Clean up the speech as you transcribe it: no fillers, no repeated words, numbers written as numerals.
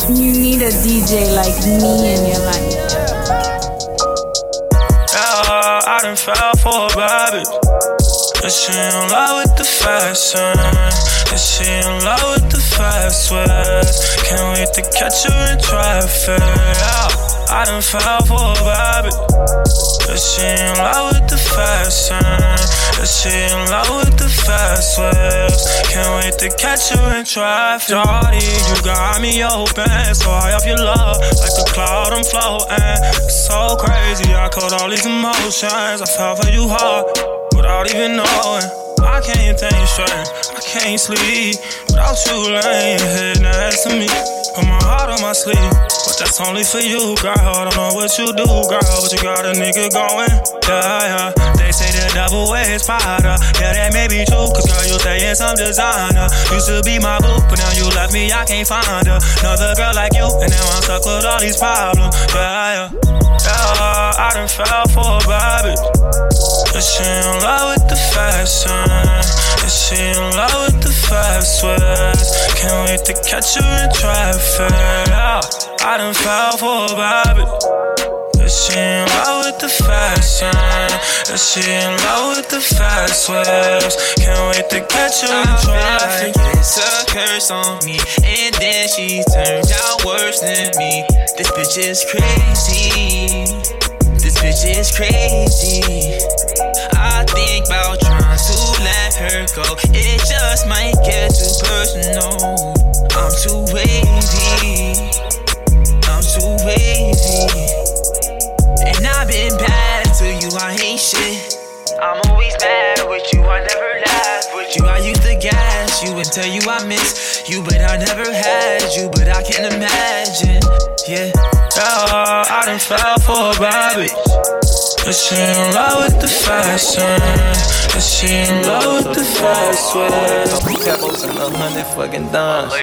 You need a DJ like me in your life. Yeah, I done fell for a bad bitch. And she in love with the fashion. And she in love with the fast words. Can't wait to catch her in traffic. Yeah, I done fell for a bad bitch. And she in love with the fashion. And she in love with the fast words. Can't wait to catch her in traffic. Shawty, you got me open, so high off your love, like a cloud I'm floating. It's so crazy, I caught all these emotions. I fell for you hard, without even knowing. I can't think straight, I can't sleep without you laying here next to me. Put my heart on my sleeve, but that's only for you, girl. I don't know what you do, girl, but you got a nigga going. Yeah, yeah. They say the double ways powder. Yeah, that may be true, cause girl, you stay in some designer. Used to be my boo, but now you left me, I can't find her. Another girl like you, and now I'm stuck with all these problems. Yeah, yeah. Yeah, I done fell for a bad bitch. And she in love with the fashion. And she in love with the fast words. Can't wait to catch her in traffic. Yeah, I done fell for a bad bitch. And she in love with the fashion. And she in love with the fast words. Can't wait to catch her in traffic. It's a curse on me, and then she turned out worse than me. This bitch is crazy. This bitch is crazy. I think about trying to let her go. It just might get too personal. I'm too wavy. I'm too wavy. And I've been bad to you, I ain't shit. I'm always mad with you, I never laugh with you. I used to gas you and tell you I miss you, but I never had you, but I can imagine. Yeah. Yeah, I done fell for a bad bitch. And she in love with the fashion. And she in love with the fast words. Couple pebbles and 100 fucking dimes.